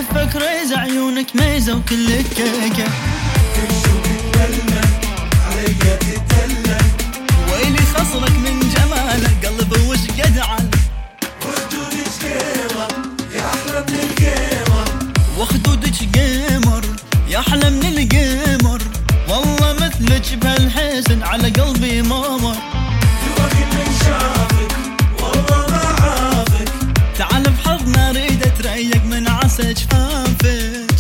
شفك ريزة عيونك ميزة وكلك كيكة كل شوق تبلل عليا تتدلل ويلي خصرك من جمالك قلبي وش قد عل وخدودك قمر يا أحلى من القمر وخدودك قمر يا أحلى من القمر والله مثلك بهالحسن على قلبي مامر يبغى من شافك والله ما عافك تعال بحضنا اريد اتريق من عسى جفافك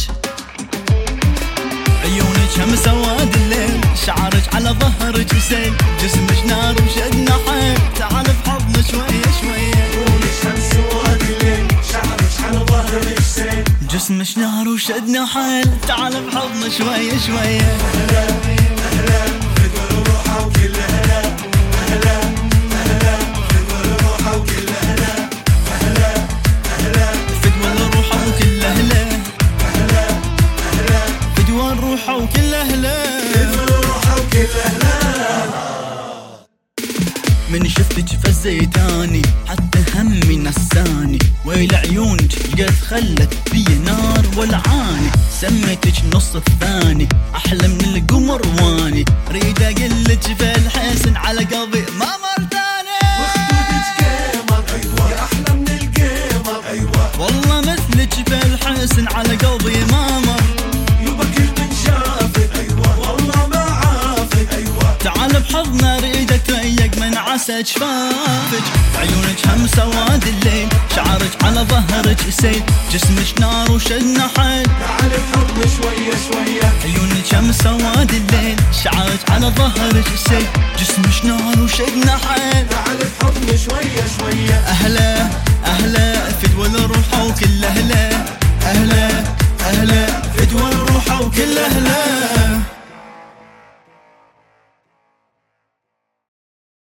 عيونك هم سواد الليل شعرك على ظهرك سيل جسمك نار وشدنا حيل تعال بحضنا شوية شوية عيونك هم سواد الليل شعرك على ظهرك سيل جسمك نار وشدنا حيل تعال بحضنا شوية شوية أهلا أهلا فدوى روحه وكل هلا أهلا أهلا فدوى روحه وكل هلا أهلا أهلا فدوى روحه وكل أهله أهلا أهلا فدوى روحه وكل أهله فدوى روحه وكل أهلا من شفتك فزيتاني حتى همي نساني ويل عيونك قد خلت بي نار ولعاني سميتك نص الثاني احلى من القمر واني ريد اقلك بالحسن على قلبي ما مر ثاني وخدودك قمر أيوة يا أحلى من القمر أيوة والله مثلك بالحسن على قلبي ما مر يبا كل من شافك أيوة والله ما عافك أيوة تعال بحضنا اريد اتريق من عسى جفافك عيونك هم سواد الليل شعرك على ظهرك سيل جسمك نار وشدنا حيل تعال بحضن شوية شوية عيونك هم سواد الليل شعرك على ظهرك سيل جسمك نار وشدنا حيل تعال بحضن شوية شوية أهلا أهلا فدوى الروح وكل أهله